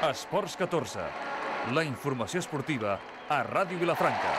Esports 14, la informació esportiva a Ràdio Vilafranca.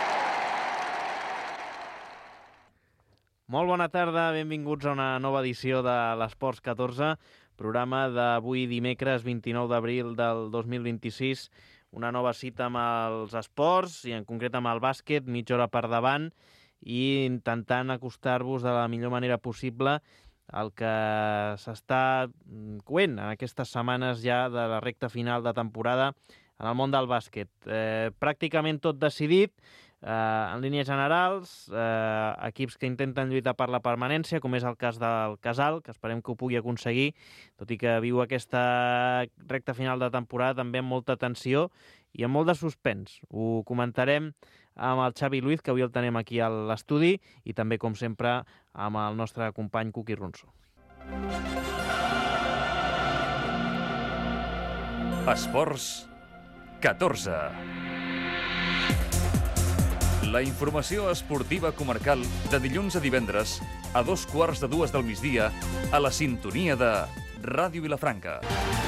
Molt bona tarda, benvinguts a una nova edició de l'Esports 14, programa d'avui dimecres 29 d'abril del 2026, una nova cita amb els esports i en concret amb el bàsquet, mitja hora per davant, i intentant acostar-vos de la millor manera possible el que s'està coent en aquestes setmanes ja de la recta final de temporada en el món del bàsquet. Pràcticament tot decidit, en línies generals, equips que intenten lluitar per la permanència, com és el cas del Casal, que esperem que ho pugui aconseguir, tot i que viu aquesta recta final de temporada també amb molta tensió i amb molt de suspens. Ho comentarem amb el Xavi Luiz, que avui el tenim aquí a l'estudi, i també, com sempre, amb el nostre company Cuqui Ronso. Esports 14. La informació esportiva comarcal de dilluns a divendres a 2:15 del migdia a la sintonia de Ràdio Vilafranca.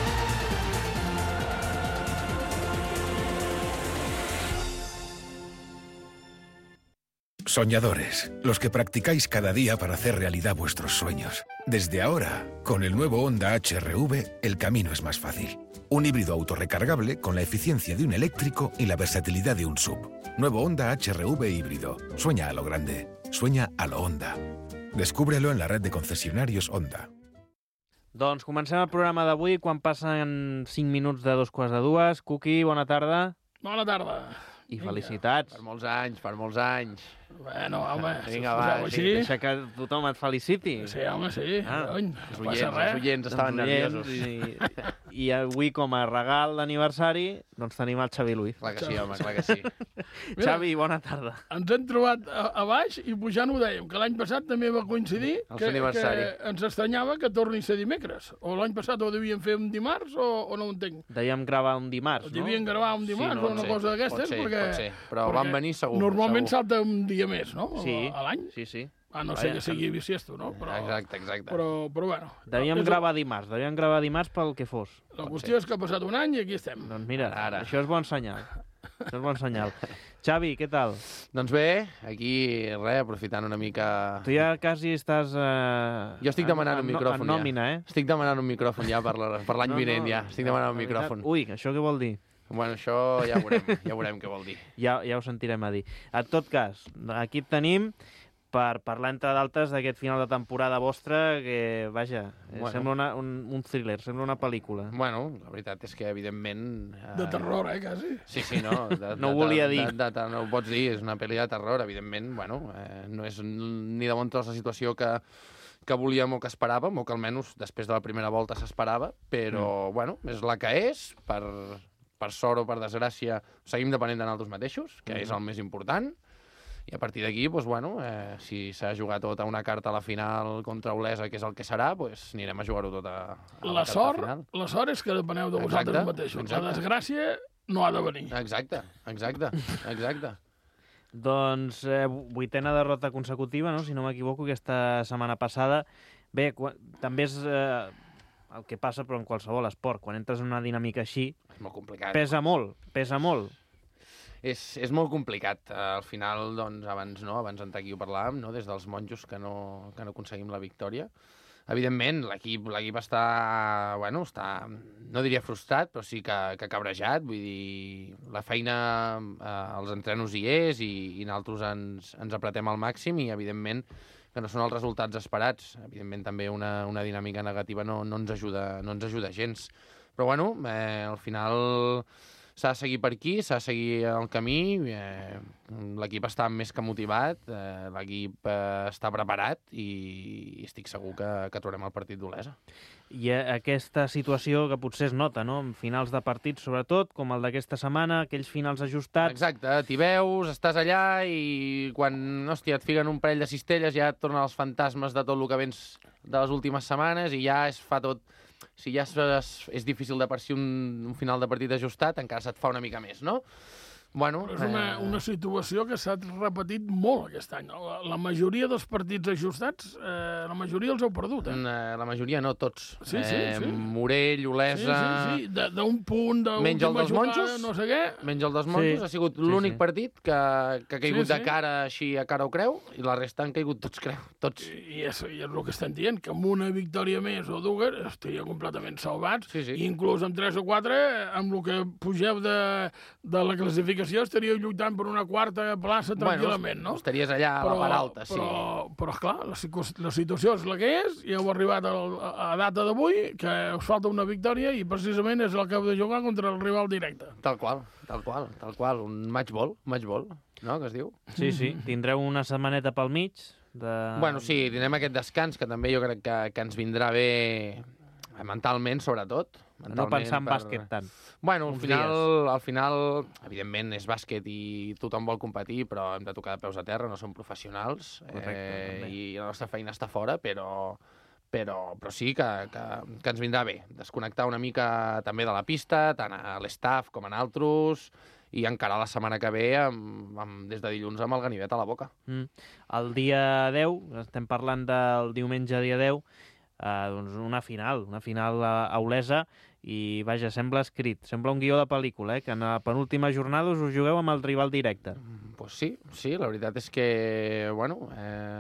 Soñadores, los que practicáis cada día para hacer realidad vuestros sueños. Desde ahora, con el nuevo Honda HR-V, el camino es más fácil. Un híbrido autorrecargable con la eficiencia de un eléctrico y la versatilidad de un SUV. Nuevo Honda HR-V híbrido. Sueña a lo grande. Sueña a lo Honda. Descúbrelo en la red de concesionarios Honda. Doncs comencem el programa d'avui quan passen 5 minuts de 2:15. Cuqui, bona tarda. Bona tarda. I felicitats. Per molts anys, per molts anys. Bueno, home, Vinga, si va, poseu sí, així... Deixa que tothom et feliciti. Sí, home, sí. Cony, no passa res. Els oients estaven nerviosos. I avui, com a regal d'aniversari, doncs tenim el Xavi Luiz. Clar que sí, home, clar que sí. Mira, Xavi, bona tarda. ens hem trobat a baix i pujant ho dèiem, que l'any passat també va coincidir El que aniversari. ens estranyava que torni a ser dimecres. O l'any passat ho devien fer un dimarts o no ho entenc. Dèiem gravar un dimarts, Ho devien gravar un dimarts o una cosa d'aquestes, perquè... Pot ser, però van venir segur. Normalment segur. salta un dia més, no? Sí, A l'any. sí. A no ser que sigui bisiesto, no? Però, Exacte. però bueno. Devíem gravar dimarts pel que fos. La qüestió és que ha passat un any i aquí estem. Doncs mira, Ara. això és bon senyal. Això és bon senyal. Xavi, què tal? Doncs bé, aquí, res, aprofitant una mica... Tu ja quasi estàs... Jo estic demanant un micròfon, en nòmina, ja. Estic demanant un micròfon ja per l'any vinent, ja. Estic demanant un micròfon. Ui, això què vol dir? Bueno, això ja veurem què vol dir. Ja ho sentirem a dir. En tot cas, aquí et tenim per parlar, entre d'altres, d'aquest final de temporada vostra que, vaja, sembla un thriller, sembla una pel·lícula. Bueno, la veritat és que, evidentment... De terror, quasi. Sí, no. No ho volia dir. No ho pots dir, és una pel·li de terror, evidentment. Bueno, no és ni de bon tros la situació que volíem o que esperàvem, o que almenys després de la primera volta s'esperava, però, bueno, és la que és, per sort o per desgràcia, seguim depenent de nosaltres mateixos, que és el més important, i a partir d'aquí, doncs, bueno, si s'ha jugat tota una carta a la final contra Olesa, que és el que serà, doncs anirem a jugar-ho tot a la carta final. La sort és que depeneu de vosaltres mateixos. La desgràcia no ha de venir. Exacte. Doncs 8ª derrota consecutiva, no? Si no m'equivoco, aquesta setmana passada. Bé, també és el que passa, però en qualsevol esport. Quan entres en una dinàmica així, és molt complicat. Pesa molt. És molt complicat. Al final, doncs, abans d'entrar aquí ho parlàvem, no? Des dels monjos que no aconseguim la victòria. Evidentment, l'equip està, no diria frustrat, però sí que cabrejat. Vull dir, la feina als entrenos hi és i nosaltres ens apretem al màxim i, evidentment, que no són els resultats esperats. Evidentment, també una dinàmica negativa no ens ajuda gens. Però, al final s'ha de seguir per aquí, s'ha de seguir el camí. L'equip està més que motivat, l'equip està preparat i estic segur que trobarem el partit d'Olesa. I aquesta situació que potser es nota, no?, en finals de partits, sobretot, com el d'aquesta setmana, aquells finals ajustats... Exacte, t'hi veus, estàs allà i quan, et fiquen un parell de cistelles ja et tornen els fantasmes de tot el que vens de les últimes setmanes i ja es fa tot... Si ja és difícil de per si un final de partit ajustat, encara se't fa una mica més, no? Bueno, Però és una situació que s'ha repetit molt aquest any. La majoria dels partits ajustats, la majoria els heu perdut, La majoria no, tots. Sí. Morell, Olesa... Sí. D'un punt, menys el dels monjos, no sé què. Menys el dels monjos, ha sigut l'únic partit que ha caigut de cara així a cara o creu, i la resta han caigut tots creu, tots. I és el que estem dient, que amb una victòria més o dues estaria completament salvats, Sí. i inclús amb 3 o 4, amb el que pugeu de la classificació, estaríeu lluitant per una quarta plaça tranquil·lament, no? Estaries allà a la part alta, sí. Però esclar, la situació és la que és, i heu arribat a data d'avui, que us falta una victòria, i precisament és el que heu de jugar contra el rival directe. Tal qual. Un match ball, no?, que es diu. Sí. Tindreu una setmaneta pel mig. Bueno, sí, tindrem aquest descans, que també jo crec que ens vindrà bé mentalment, sobretot. No pensar en bàsquet tant. Bueno, al final, evidentment, és bàsquet i tothom vol competir, però hem de tocar de peus a terra, no som professionals. Correcte, I la nostra feina està fora, però sí que ens vindrà bé desconnectar una mica també de la pista, tant a l'staff com a nosaltres, i encarar la setmana que ve des de dilluns amb el ganivet a la boca. El dia 10, estem parlant del diumenge dia 10, doncs una final a Olesa, i vaja, sembla escrit, sembla un guió de pel·lícula, que en la penúltima jornada us jugueu amb el rival directe. Pues sí, la veritat és que, bueno,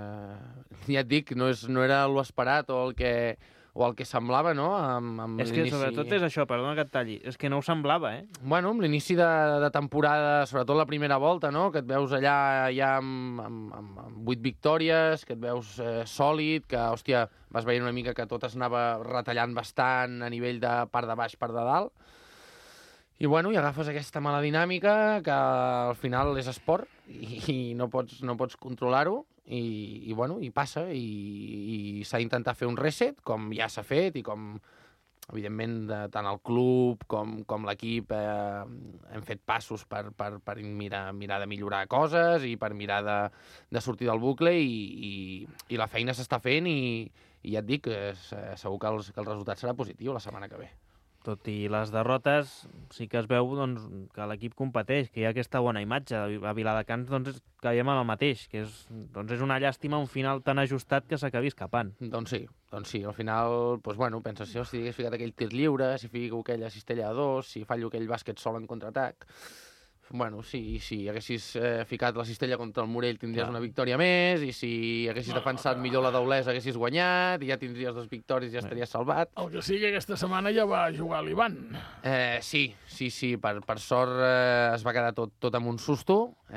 ja et dic, no era l'esperat o el que semblava, no? És que sobretot és això, perdona que et talli, és que no ho semblava, Bueno, amb l'inici de temporada, sobretot la primera volta, no?, que et veus allà ja amb 8 victòries, que et veus sòlid, que, hòstia, vas veient una mica que tot es anava retallant bastant a nivell de part de baix, part de dalt. I, bueno, i agafes aquesta mala dinàmica que al final és esport i no pots controlar-ho, i bueno, i passa, i s'ha d'intentar fer un reset, com ja s'ha fet, i com, evidentment, tant el club com l'equip hem fet passos per mirar de millorar coses i per mirar de sortir del bucle, i la feina s'està fent, i ja et dic, segur que el resultat serà positiu la setmana que ve. Tot i les derrotes, sí que es veu doncs, que l'equip competeix, que hi ha aquesta bona imatge. A Viladecans doncs, caiem en el mateix, que és una llàstima un final tan ajustat que s'acabi escapant. Doncs sí, al final, doncs, bueno, penses, si hagués ficat aquell tir lliure, si fico aquella cistella a 2, si fallo aquell bàsquet sol en contraatac... Bueno, sí, si haguessis ficat la cistella contra el Morell tindries una victòria més, i si haguessis defensat millor la d'Olesa haguessis guanyat, i ja tindries 2 victòries i ja estaries salvat. El que sí que aquesta setmana ja va jugar l'Ivan. Sí, per sort es va quedar tot amb un susto,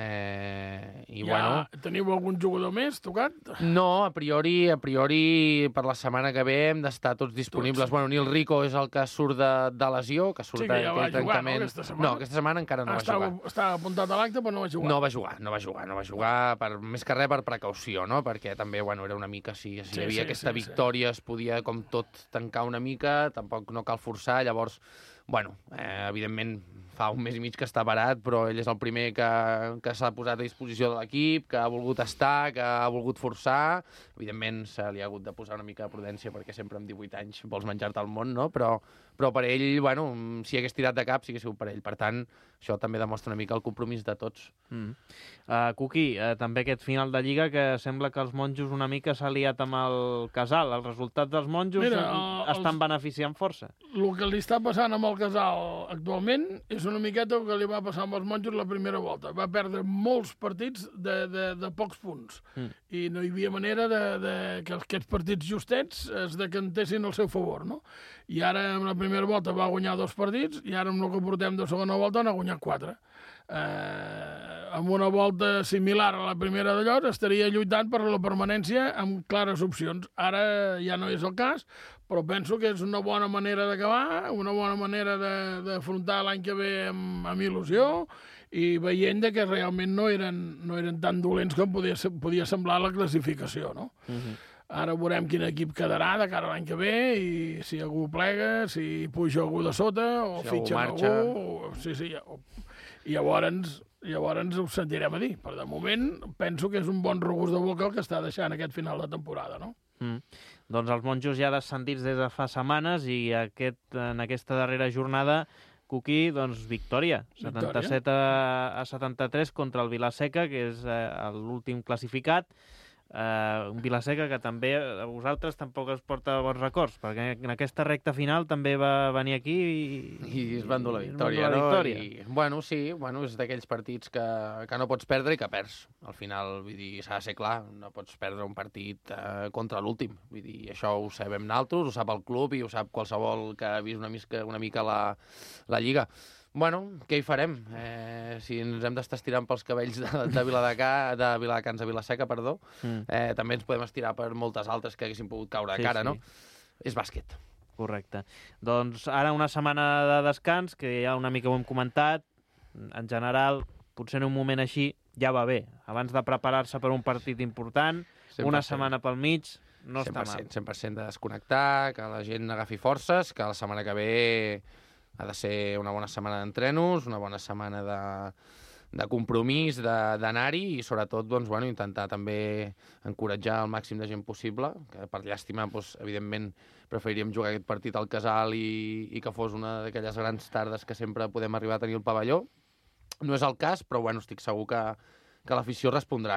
i bueno... Teniu algun jugador més tocat? No, a priori per la setmana que ve hem d'estar tots disponibles. Bueno, Nil Rico és el que surt de lesió, que surt que ja va d'aquell jugar, trencament. No, aquesta setmana? No, aquesta setmana encara no va jugar. Estava apuntat a l'acte, però no va jugar. No va jugar, més que res per precaució, no? Perquè també, bueno, era una mica, si hi havia aquesta victòria, es podia, com tot, tancar una mica, tampoc no cal forçar, llavors, bueno, evidentment, fa un mes i mig que està barat, però ell és el primer que s'ha posat a disposició de l'equip, que ha volgut estar, que ha volgut forçar. Evidentment, se li ha hagut de posar una mica de prudència, perquè sempre amb 18 anys vols menjar-te el món, no? Però per ell, bueno, si hagués tirat de cap, sí que ha sigut per ell. Per tant, això també demostra una mica el compromís de tots. Cuqui, també aquest final de Lliga que sembla que els monjos una mica s'ha liat amb el Casal. Els resultats dels monjos estan beneficiant força. El que li està passant amb el Casal actualment és una miqueta el que li va passar amb els monjos la primera volta. Va perdre molts partits de pocs punts. I no hi havia manera que aquests partits justets es decantessin al seu favor, no? I ara, en la primera volta, va guanyar 2 partits, i ara, amb el que portem de segona volta, n'ha guanyat 4. Amb una volta similar a la primera d'allò, estaria lluitant per la permanència amb clares opcions. Ara ja no és el cas, però penso que és una bona manera d'acabar, una bona manera d'afrontar l'any que ve amb il·lusió, i veient que realment no eren tan dolents com podia semblar la classificació, no? Ara veurem quin equip quedarà de cara a l'any que ve, i si algú plega, si puja algú de sota, o si fitxen algú... I llavors ho sentirem a dir. Per de moment, penso que és un bon regust de boca el que està deixant aquest final de temporada, no? Doncs els monjos ja descendits des de fa setmanes, i en aquesta darrera jornada Cuquí, doncs victòria. 77 a 73 contra el Vilaseca, que és l'últim classificat. Un Vilaseca que també a vosaltres tampoc es porta bons records, perquè en aquesta recta final també va venir aquí i es va endur la victòria, no? Sí, és d'aquells partits que no pots perdre i que perds. Al final, vull dir, s'ha de ser clar, no pots perdre un partit contra l'últim. Vull dir, això ho sabem nosaltres, ho sap el club i ho sap qualsevol que ha vist una mica la Lliga. Bueno, què hi farem? Si ens hem d'estar estirant pels cabells de Viladecans a Vilaseca, també ens podem estirar per moltes altres que haguessin pogut caure de cara, no? És bàsquet. Correcte. Doncs ara una setmana de descans, que ja una mica ho hem comentat. En general, potser en un moment així ja va bé. Abans de preparar-se per un partit important, 100%. Una setmana pel mig, no està mal. 100% de desconnectar, que la gent agafi forces, que la setmana que ve ha de ser una bona setmana d'entrenos, una bona setmana de compromís, d'anar-hi i sobretot intentar també encoratjar el màxim de gent possible, que per llàstima, evidentment, preferiríem jugar aquest partit al Casal i que fos una d'aquelles grans tardes que sempre podem arribar a tenir al pavelló. No és el cas, però estic segur que l'afició respondrà.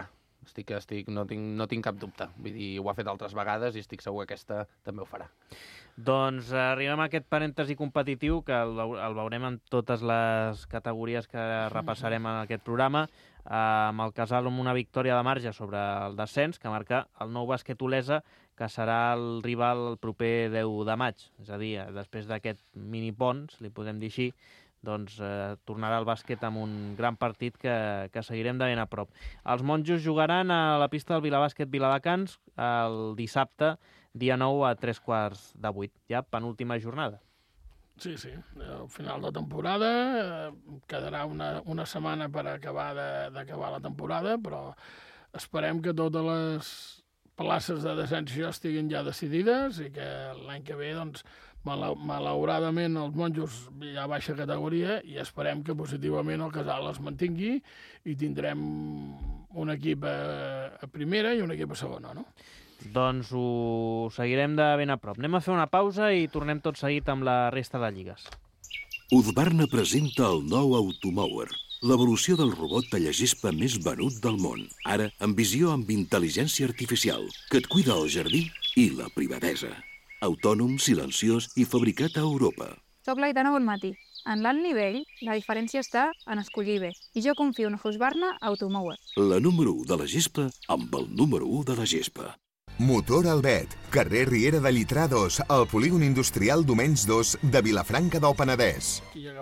No tinc cap dubte. Vull dir, ho ha fet altres vegades i estic segur que aquesta també ho farà. Doncs arribem a aquest parèntesi competitiu, que el veurem en totes les categories que repassarem en aquest programa, amb el Casal amb una victòria de marge sobre el descens, que marca el Nou Bàsquet Olesa, que serà el rival el proper 10 de maig. És a dir, després d'aquest minipont, si li podem dir així, doncs tornarà el bàsquet amb un gran partit que seguirem de ben a prop. Els monjos jugaran a la pista del Vilabàsquet Viladecans el dissabte, dia 9 a 7:15, ja penúltima jornada. Sí, al final de temporada quedarà una setmana per acabar d'acabar la temporada, però esperem que totes les places de descens ja estiguin ja decidides i que l'any que ve, doncs, malauradament els monjos ja a baixa categoria i esperem que positivament el Casal es mantingui i tindrem un equip a primera i un equip a segona, no? Doncs ho seguirem de ben a prop. Anem a fer una pausa i tornem tot seguit amb la resta de lligues. Husqvarna presenta el nou Automower, l'evolució del robot tallagespa més venut del món. Ara, amb visió amb intel·ligència artificial, que et cuida el jardí i la privadesa. Autònom, silenciós i fabricat a Europa. Soc l'Aitana Bonmatí. En l'alt nivell, la diferència està en escollir bé. I jo confio en Husqvarna Automower. La número 1 de la gespa amb el número 1 de la gespa. Motor Albet, carrer Riera de Llitrà 2, al polígon industrial Domenys 2 de Vilafranca del Penedès.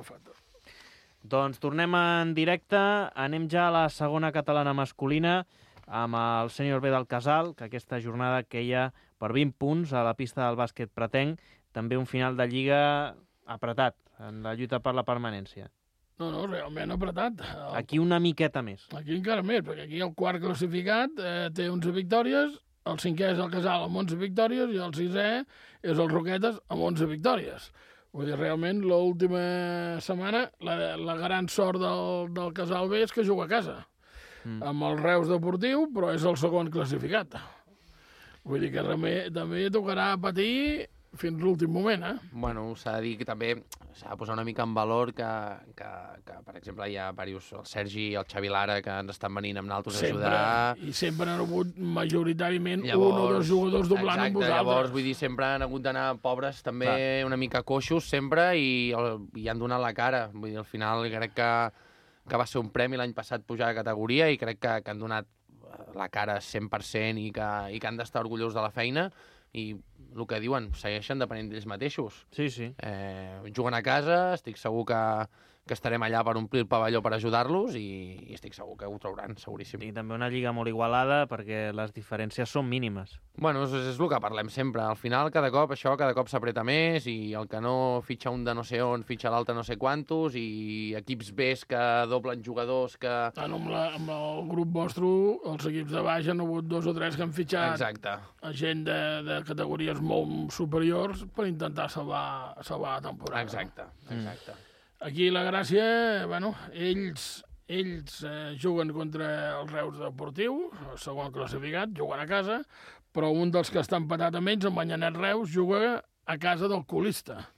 Doncs tornem en directe, anem ja a la segona catalana masculina amb el sènior B del Casal, que aquesta jornada queia per 20 punts a la pista del bàsquet pretenc, també un final de lliga apretat en la lluita per la permanència. No, realment apretat. Aquí una miqueta més. Aquí encara més, perquè aquí el quart classificat té 11 victòries, el cinquè és el Casal amb 11 victòries i el sisè és el Roquetes amb 11 victòries. Vull dir, realment, l'última setmana, la gran sort del Casal B és que juga a casa, amb el Reus Deportiu, però és el segon classificat. Vull dir que també tocarà patir fins l'últim moment, Bueno, s'ha de dir que també s'ha de posar una mica en valor que per exemple, hi ha diversos, el Sergi i el Xavi Lara, que ens estan venint amb nosaltres a ajudar. I sempre han hagut majoritàriament un o dos jugadors doblant amb vosaltres. Llavors, vull dir, sempre han hagut d'anar pobres, també una mica coixos, sempre, i han donat la cara. Vull dir, al final crec que va ser un premi l'any passat pujar de categoria i crec que han donat la cara 100% i que han d'estar orgullosos de la feina. I el que diuen, segueixen depenent d'ells mateixos. Sí. Juguen a casa, estic segur que estarem allà per omplir el pavelló per ajudar-los i estic segur que ho trauran, seguríssim. I també una lliga molt igualada perquè les diferències són mínimes. Bueno, és el que parlem sempre. Al final, cada cop s'apreta més i el que no fitxa un de no sé on, fitxa l'altre no sé quantos i equips Bs que doblen jugadors que... Amb el grup vostre, els equips de baix han hagut 2 o 3 que han fitxat gent de categories molt superiors per intentar salvar la temporada. Exacte. Aquí la gràcia, ells juguen contra el Reus Deportiu, el segon classificat, juguen a casa, però un dels que està empatat amb ells, el Manyanet Reus, juga a casa del colista.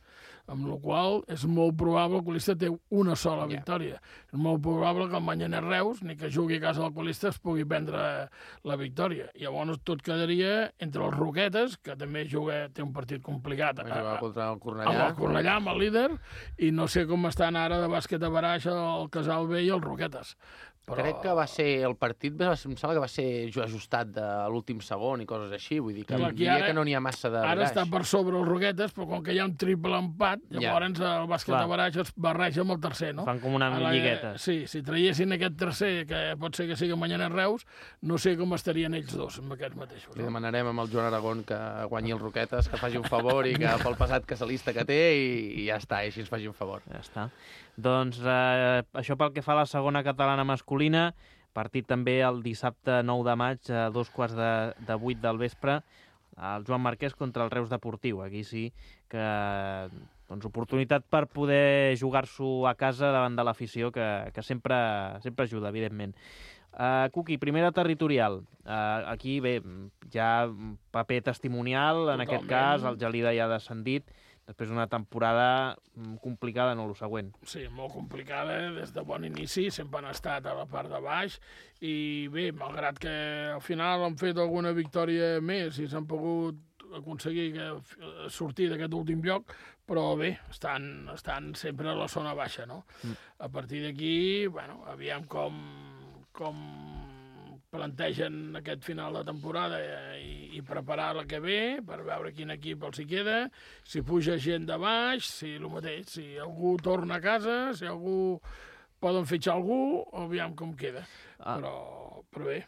amb la qual és molt probable que el Colista té una sola victòria. És molt probable que el Manyanet Reus, ni que jugui a casa del Colista, es pugui prendre la victòria. Llavors tot quedaria entre els Roquetes, que també té un partit complicat contra el Cornellà. Amb el Cornellà, amb el líder, i no sé com estan ara de bàsquet a Baraix el Casal B i els Roquetes. Però... Crec que va ser el partit, em sembla que va ser ajustat de l'últim segon i coses així, vull dir que diria que no n'hi ha massa de Ara Baraix. està per sobre els Roquetes, però com que hi ha un triple empat, llavors el bàsquet de Baraix es barreja amb el tercer, no? Fan com una lligueta. Sí, si traiessin aquest tercer, que pot ser que sigui Manyanet Reus, no sé com estarien ells dos amb aquests mateixos. Li demanarem amb el Joan Aragón que guanyi els Roquetes, que faci un favor i que pel passat casalista que té i ja està, i així ens faci un favor. Ja està. Doncs això pel que fa a la segona catalana masculina, partit també el dissabte 9 de maig a 7:45 del vespre, el Joan Marquès contra el Reus Deportiu. Aquí sí que oportunitat per poder jugar-s'ho a casa davant de l'afició, que sempre ajuda, evidentment. Cuqui, primera territorial. Aquí, bé, hi ha paper testimonial, en aquest cas, el Gelida ja ha descendit, després d'una temporada complicada, no, el següent. Sí, molt complicada, des de bon inici, sempre han estat a la part de baix, i bé, malgrat que al final han fet alguna victòria més i s'han pogut aconseguir sortir d'aquest últim lloc, però bé, estan sempre a la zona baixa, no? A partir d'aquí, bueno, aviam com plantegen aquest final de temporada i preparar la que ve per veure quin equip els hi queda, si puja gent de baix, si el mateix, si algú torna a casa, si algú poden fitxar algú, aviam com queda. Però bé,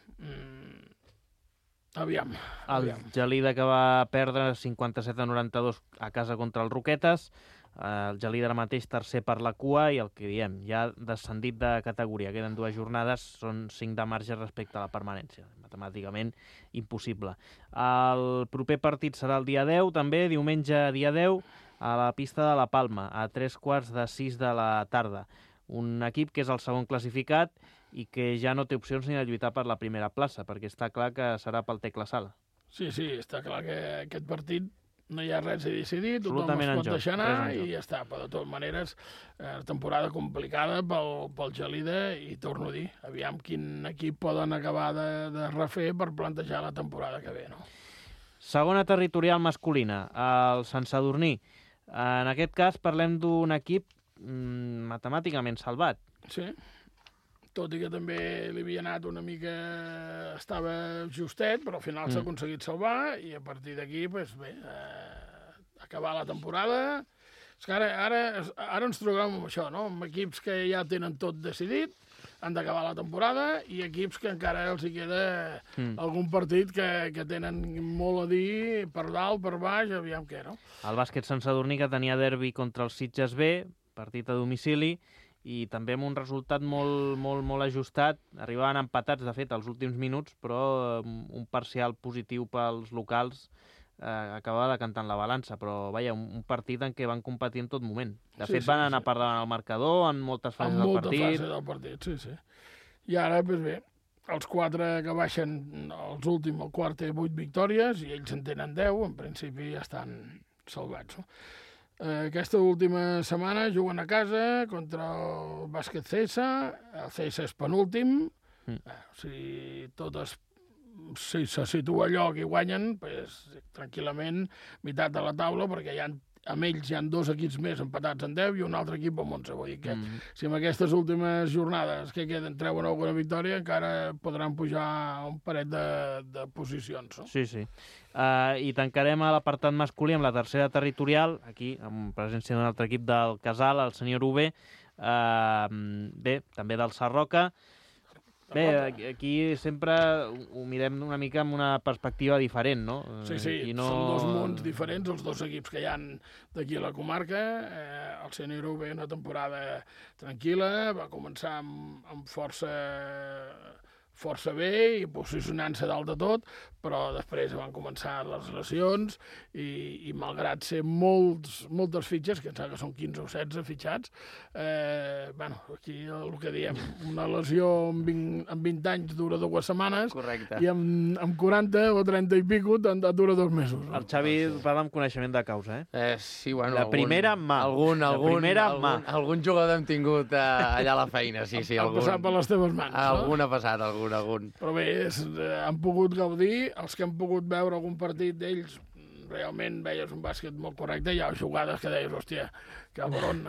aviam. El Gelida, que va perdre 57-92 a casa contra el Roquetes, el Gelida ara mateix tercer per la cua i el que diem, ja descendit de categoria. Queden 2 jornades, són 5 de marge respecte a la permanència. Matemàticament impossible. El proper partit serà el dia 10, també, diumenge dia 10, a la pista de la Palma, a 5:45 de la tarda. Un equip que és el segon classificat i que ja no té opcions ni de lluitar per la primera plaça, perquè està clar que serà pel Tecla Sala. Sí, està clar que aquest partit no hi ha res a decidir, tothom es pot deixar anar i ja està. Però de totes maneres, temporada complicada pel Gelida i torno a dir, aviam quin equip poden acabar de refer per plantejar la temporada que ve, no? Segona territorial masculina, el Sant Sadurní. En aquest cas parlem d'un equip matemàticament salvat. Sí, tot i que també li havia anat una mica... Estava justet, però al final s'ha aconseguit salvar i a partir d'aquí, doncs bé, acabar la temporada. És que ara ens trobem amb això, no? Amb equips que ja tenen tot decidit, han d'acabar la temporada, i equips que encara els hi queda algun partit que tenen molt a dir, per dalt, per baix, aviam què, no? El bàsquet Sant Sadurní, que tenia derbi contra el Sitges B, partit a domicili, i també amb un resultat molt ajustat. Arribaven empatats, de fet, als últims minuts, però un parcial positiu pels locals acabava decantant la balança, però vaja, un partit en què van competir en tot moment. De fet, van anar per davant al marcador en moltes fases del partit. En moltes fases del partit, sí. I ara, doncs bé, els 4 que baixen, els últims, el quart té 8 victòries, i ells en tenen 10, en principi ja estan salvats, no? Aquesta última setmana juguen a casa contra el bàsquet Cesa. El Cesa és penúltim. Si se situa a lloc i guanyen, pues, tranquil·lament, meitat de la taula, perquè amb ells hi ha 2 equips més empatats en 10 i un altre equip amb 11. Vull dir que si en aquestes últimes jornades que queden treuen alguna victòria, encara podran pujar un parell de posicions. No? Sí. I tancarem a l'apartat masculí amb la tercera territorial, aquí, amb presència d'un altre equip del Casal, el Senyor UB, bé, també del Sarroca. Bé, aquí sempre ho mirem una mica amb una perspectiva diferent, no? Sí, són 2 mons diferents, els 2 equips que hi ha d'aquí a la comarca. El Senyor UB una temporada tranquil·la, va començar amb força bé i posicionant-se dalt de tot, però després van començar les lesions i malgrat ser moltes fitxes, que em sembla que són 15 o 16 fitxats, aquí el que diem, una lesió amb 20 anys dura 2 setmanes. Correcte. I amb 40 o 30 i pico dura 2 mesos. El Xavi parla amb coneixement de causa, Sí, bueno, la primera mà. Algun jugador hem tingut allà a la feina, sí. Ha passat per les teves mans, algun ha passat, algun. Però bé, han pogut gaudir, els que han pogut veure algun partit d'ells, realment veies un bàsquet molt correcte, hi ha jugades que deies, hòstia, cabron,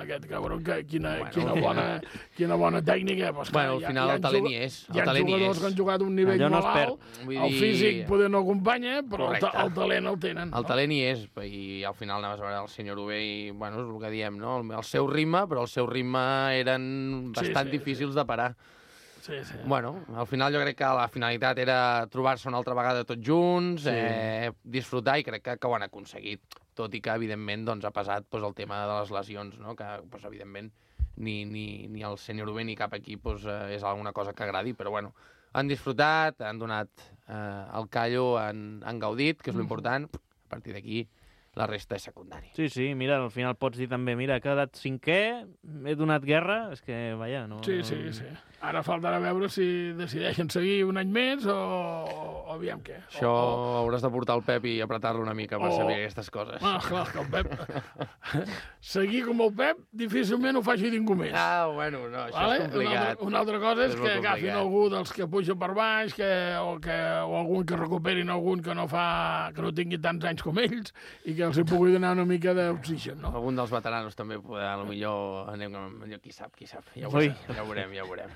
quina bona tècnica. Pues, bueno, al final el talent hi és. Hi ha jugadors que han jugat un nivell molt alt, el físic poder no acompanya, però el talent el tenen. El talent hi és, i al final anaves a veure el senyor Ubé i, bueno, és el que diem, no? El seu ritme, però el seu ritme eren bastant difícils de parar. Sí. Bueno, al final jo crec que la finalitat era trobar-se una altra vegada tots junts, disfrutar, i crec que ho han aconseguit. Tot i que, evidentment, doncs, ha passat el tema de les lesions, no? Que, evidentment, ni el senyor Ubé ni cap equip és alguna cosa que agradi, però, bueno, han disfrutat, han donat el callo, han gaudit, que és l'important. A partir d'aquí, la resta és secundari. Sí, mira, al final pots dir també, mira, he quedat 5è, he donat guerra, és que, vaja, no... Sí. Ara faltarà veure si decideixen seguir un any més o aviam què. Això hauràs de portar el Pep i apretar-lo una mica per saber aquestes coses. Clar, que el Pep... Seguir com el Pep difícilment ho faci ningú més. Bueno, no, això és complicat. Una altra cosa és que agafin algú dels que puja per baix o algun que recuperin algun que no tingui tants anys com ells i que els hi pugui donar una mica d'oxigen, no? Algun dels veteranos també, potser qui sap. Ja ho veurem.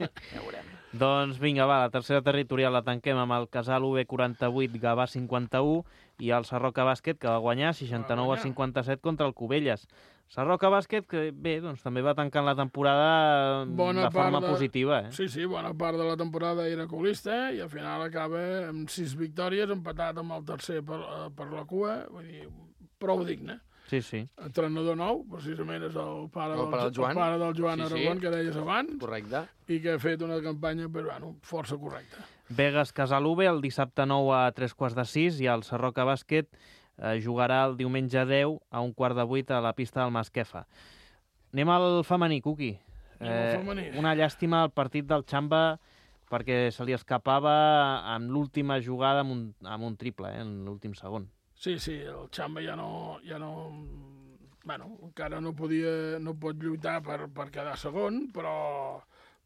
Doncs vinga, va, la tercera territorial la tanquem amb el Casal UB 48, Gavà 51 i el Sarroca Bàsquet, que va guanyar 69-57 contra el Cubelles. Sarroca Bàsquet, que bé, doncs també va tancant la temporada de forma positiva. Sí, bona part de la temporada era colista i al final acaba amb 6 victòries, empatat amb el tercer per la cua, vull dir, prou digne. Sí. Entrenador nou, precisament és el pare del Joan Aragón, que deies abans. Correcte. I que ha fet una campanya, però, força correcta. Vegas Casal UB el dissabte 9 a 3:15 i el Sarroca Bàsquet jugarà el diumenge 10 a 7:15 a la pista del Masquefa. Anem al femení, Cuqui. Una llàstima al partit del Xamba perquè se li escapava amb l'última jugada amb un triple, en l'últim segon. Sí, el Xamba ja no... Bueno, encara no pot lluitar per quedar segon, però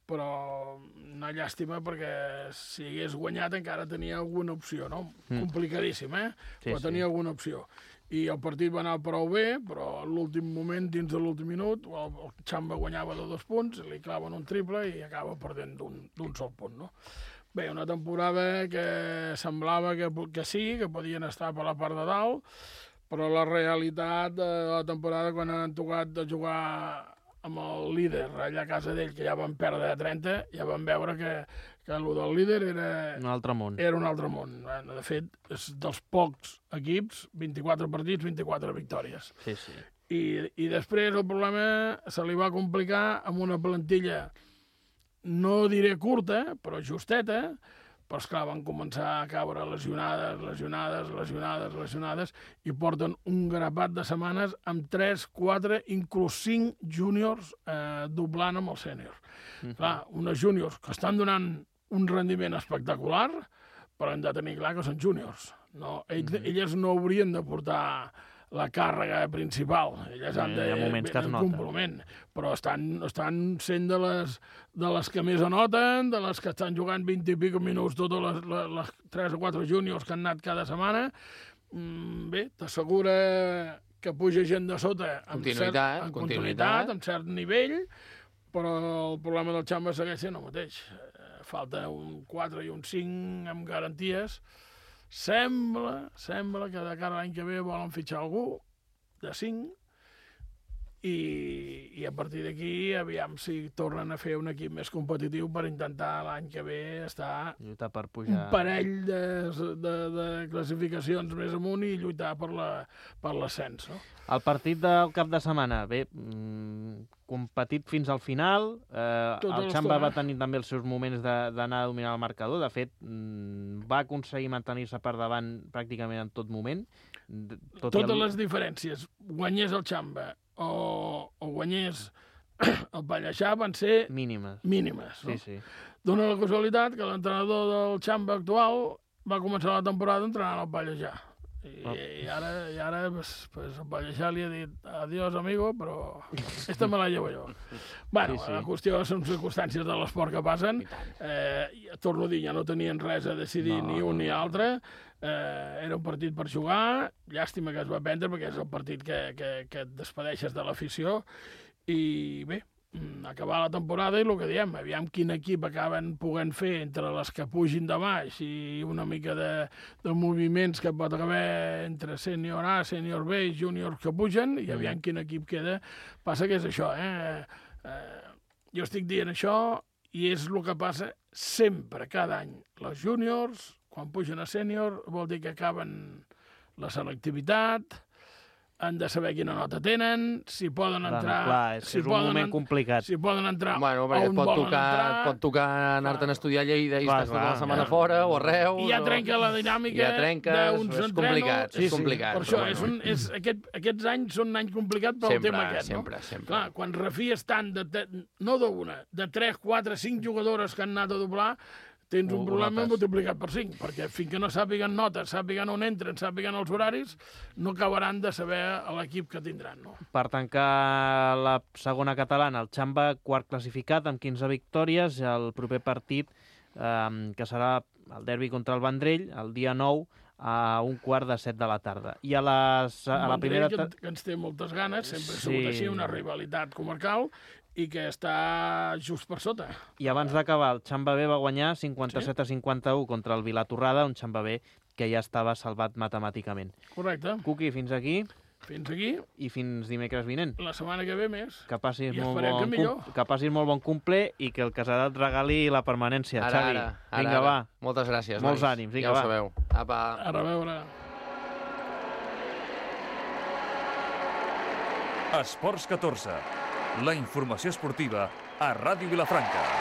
una llàstima perquè si hagués guanyat encara tenia alguna opció, no? Complicadíssim, però tenia alguna opció. I el partit va anar prou bé, però a l'últim moment, dins de l'últim minut, el Xamba guanyava de 2 punts, li claven un triple i acaba perdent d'un sol punt, no? Bé, una temporada que semblava que sí, que podien estar per la part de dalt, però la realitat de la temporada, quan han tocat de jugar amb el líder allà a casa d'ell, que ja van perdre de 30, ja van veure que el del líder era... Un altre món. Era un altre món. De fet, és dels pocs equips, 24 partits, 24 victòries. Sí. I després el problema se li va complicar amb una plantilla, no diré curta, però justeta, però esclar, van començar a caure lesionades, i porten un grapat de setmanes amb 3, 4, inclús 5 júniors doblant amb els sèniors. Clar, unes júniors que estan donant un rendiment espectacular, però hem de tenir clar que són júniors. Elles no haurien de portar la càrrega principal. Elles han de complement, però estan sent de les que més anoten, de les que estan jugant 20 i pico minuts totes les 3 o 4 júniors que han anat cada setmana. Bé, t'assegura que puja gent de sota amb continuïtat, amb cert nivell, però el problema del Xamba segueix sent el mateix. Falta un 4 i un 5 amb garanties. Sembla que de cara a l'any que ve volen fitxar algú de 5 i a partir d'aquí aviam si tornen a fer un equip més competitiu per intentar l'any que ve estar lluitar per pujar. Un parell de classificacions més amunt i lluitar per l'ascens, no? El partit del cap de setmana, bé, competit fins al final, el Xamba va tenir també els seus moments d'anar a dominar el marcador, de fet va aconseguir mantenir-se per davant pràcticament en tot moment. Totes les diferències, guanyés el Xamba o guanyés el Pallejà, van ser mínimes. No? Sí. Dóna la casualitat que l'entrenador del Xamba actual va començar la temporada entrenant el Pallejà. I ara pues, el Pallejà li ha dit adiós, amigo, però esta me la llevo jo. Bueno, sí. La qüestió són circumstàncies de l'esport que passen. Torno a dir, ja no tenien res a decidir ni un ni altre. Era un partit per jugar. Llàstima que es va prendre, perquè és el partit que et despedeixes de l'afició. I bé, acabar la temporada i el que diem, aviam quin equip acaben podent fer entre les que pugin de baix i una mica de moviments que pot haver entre sènior A, sènior B i júniors que pugen, i aviam quin equip queda. Passa que és això, jo estic dient això i és el que passa sempre, cada any. Les júniors, quan pugen a sènior, vol dir que acaben la selectivitat, han de saber quina nota tenen, si poden entrar... Clar, és un moment complicat. Si poden entrar on volen entrar. Pot tocar anar-te'n a estudiar a Lleida i estàs tota la setmana fora o a Reus. I ja trenca la dinàmica d'uns entrenos. És complicat. Per això, aquests anys són anys complicats pel tema aquest. Sempre. Clar, quan refies tant, no d'una, de 3, 4, 5 jugadores que han anat a doblar, tens un problema multiplicat per 5, perquè fins que no sàpiguen notes, sàpiguen on entren, sàpiguen els horaris, no acabaran de saber l'equip que tindran. No? Per tancar la segona catalana, el Xamba, quart classificat, amb 15 victòries, el proper partit, que serà el derbi contra el Vendrell, el dia 9, a 1:15 de la tarda. I a la primera... que ens té moltes ganes, sempre ha sigut així, una rivalitat comarcal, i que està just per sota. I abans d'acabar, el Xamba B va guanyar 57-51 contra el Vilatorrada, un Xamba B que ja estava salvat matemàticament. Correcte. Cuqui, fins aquí. Fins aquí. I fins dimecres vinent. La setmana que ve més. Que passis molt bon cumple i que el Casadat et regali la permanència. Xavi, vinga, va. Moltes gràcies. Molts ànims, vinga, va. Ja ho sabeu. Apa. A reveure. Esports 14. La informació esportiva a Ràdio Vilafranca.